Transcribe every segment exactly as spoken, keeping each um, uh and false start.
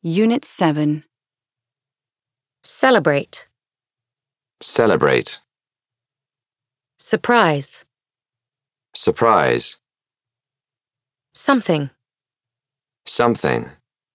Unit seven. Celebrate. Celebrate. Surprise. Surprise. Something. Something.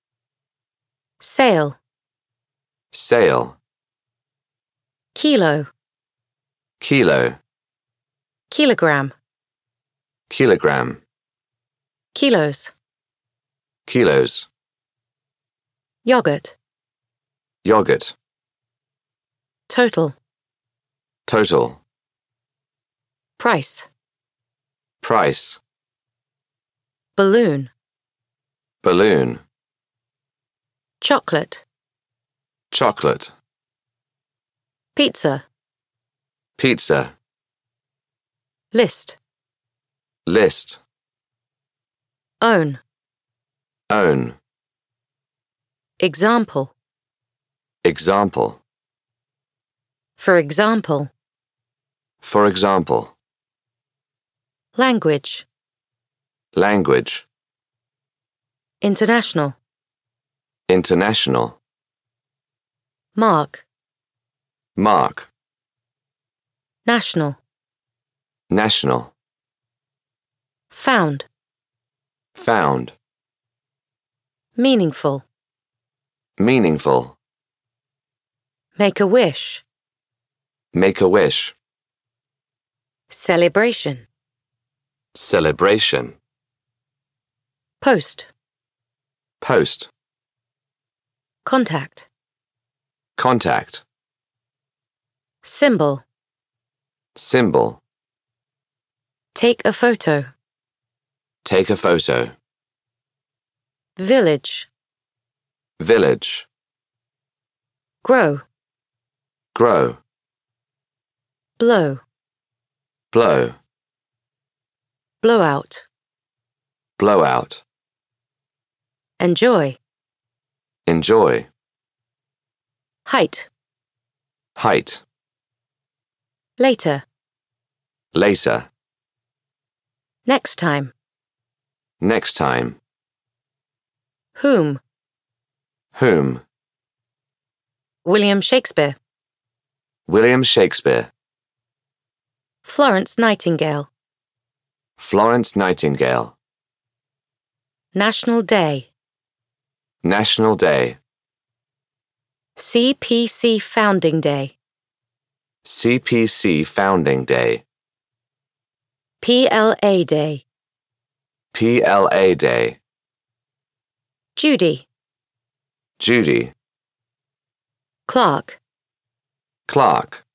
Sale. Sale. Kilo. Kilo. Kilogram. Kilogram. Kilos. Kilos. Yogurt. Yogurt. Total. Total. Price. Price. Balloon. Balloon. Chocolate. Chocolate. Pizza. Pizza. List. List. Own. Own. Example. Example. For example. For example. Language. Language. International. International. Mark. Mark. National. National. Found. Found. Meaningful. Meaningful. Make a wish. Make a wish. Celebration. Celebration. Post. Post. Contact. Contact. Symbol. Symbol. Take a photo. Take a photo. Village. Village. Grow. Grow. Blow. Blow. Blowout. Blowout. Enjoy. Enjoy. Height. Height. Later. Later. Next time. Next time. Whom. Whom. William Shakespeare. William Shakespeare. Florence Nightingale. Florence Nightingale. National Day. National Day. C P C Founding Day. C P C Founding Day. P L A Day. P L A Day. Judy. Judy. Clark. Clark.